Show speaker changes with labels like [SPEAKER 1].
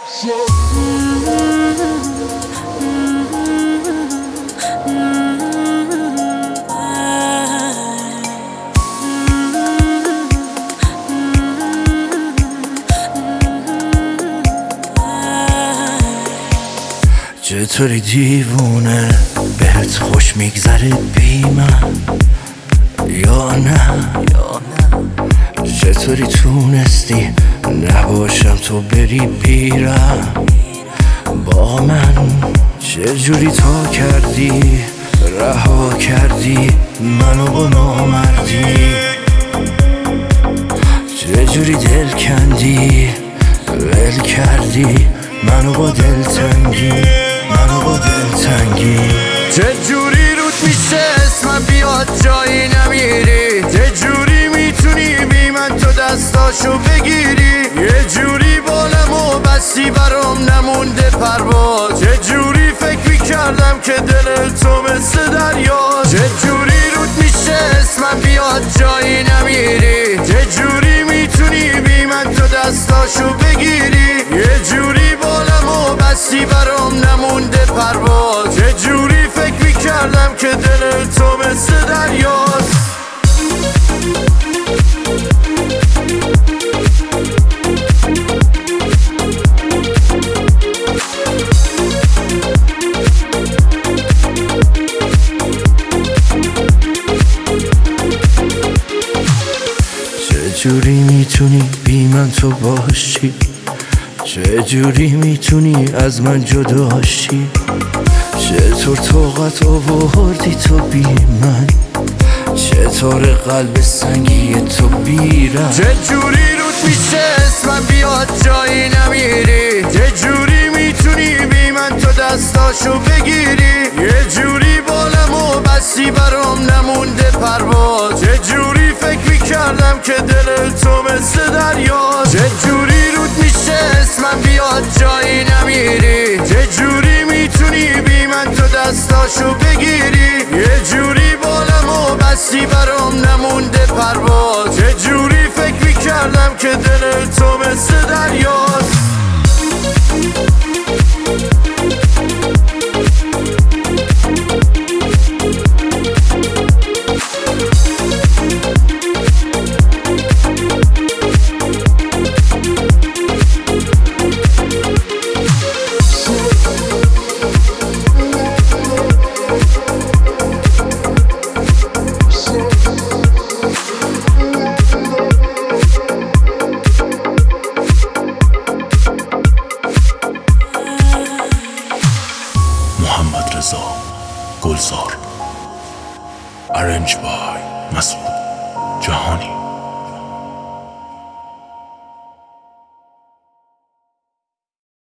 [SPEAKER 1] چطوری دیوونه بهت خوش میگذره بی من یا نه؟ چطوری تونستی نباشم تو بری بیرم با من؟ چجوری تا کردی رها کردی منو با نامردی؟ چجوری دل کندی ول کردی منو با دلتنگی؟
[SPEAKER 2] چجوری رود میشه اسمم بیاد جایی نمیری؟ چجوری میتونی بی من تو دستاشو بگیری؟ یه جوری بالمو بستی برام نمونده پرواز. چجوری فکر میکردم که دل تو مثل دریاست؟ چجوری رود میشه اسمم بیاد جایی نمیری؟ چجوری میتونی بی من تو دستاشو بگیری؟ یه جوری بالمو بستی برام نمونده پرواز. چه جوری فکر میکردم که دل تو مثل دریاست؟
[SPEAKER 1] چه جوری میتونی بی من تو باشی؟ چه جوری میتونی از من جداشی؟ چطور طاقت آوردی تو بی من؟ چطور قلب سنگی تو بیرم؟
[SPEAKER 2] چه جوری رود میشه اسمم بیاد جایی نمیری؟ چه جوری میتونی بی من تو دستاشو بگیری؟ یه جوری بالمو بستی برام نمونده پرواز. چه جوری فکر میکردم که دل تو مثل دریاست؟ چه جوری رود میشه اسمم بیاد جایی نمیری؟ چه جوری میتونی بی من تو دستاشو بگیری؟ یه جوری بالمو بستی برام نمونده پرواز. چه جوری فکر میکردم که دل تو مثل دریاست؟
[SPEAKER 3] محمد رضا گلزار. Arranged by مسعود جهانی.